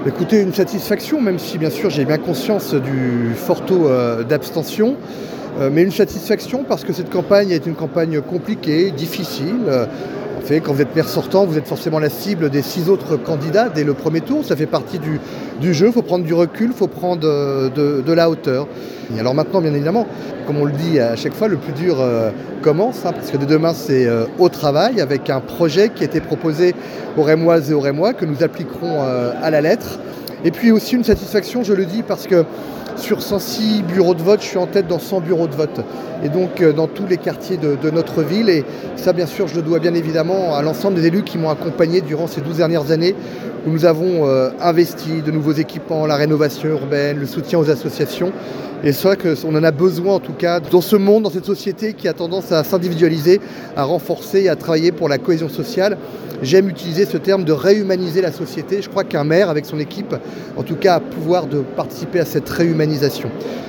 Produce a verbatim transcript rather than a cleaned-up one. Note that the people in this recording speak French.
Écoutez, une satisfaction, même si bien sûr j'ai bien conscience du fort taux euh, d'abstention, euh, mais une satisfaction parce que cette campagne est une campagne compliquée, difficile. Euh, En fait, quand vous êtes maire sortant, vous êtes forcément la cible des six autres candidats dès le premier tour. Ça fait partie du, du jeu, il faut prendre du recul, il faut prendre euh, de, de la hauteur. Et alors maintenant, bien évidemment, comme on le dit à chaque fois, le plus dur euh, commence, hein, parce que dès demain, c'est euh, au travail, avec un projet qui a été proposé aux Rémoises et aux Rémois, que nous appliquerons euh, à la lettre. Et puis aussi une satisfaction, je le dis, parce que sur cent six bureaux de vote, je suis en tête dans cent bureaux de vote. Et donc euh, dans tous les quartiers de, de notre ville. Et ça, bien sûr, je le dois bien évidemment à l'ensemble des élus qui m'ont accompagné durant ces douze dernières années, où nous avons euh, investi de nouveaux équipements, la rénovation urbaine, le soutien aux associations. Et c'est vrai qu'on en a besoin, en tout cas, dans ce monde, dans cette société qui a tendance à s'individualiser, à renforcer et à travailler pour la cohésion sociale. J'aime utiliser ce terme de réhumaniser la société. Je crois qu'un maire, avec son équipe, en tout cas, a pouvoir de participer à cette réhumanisation.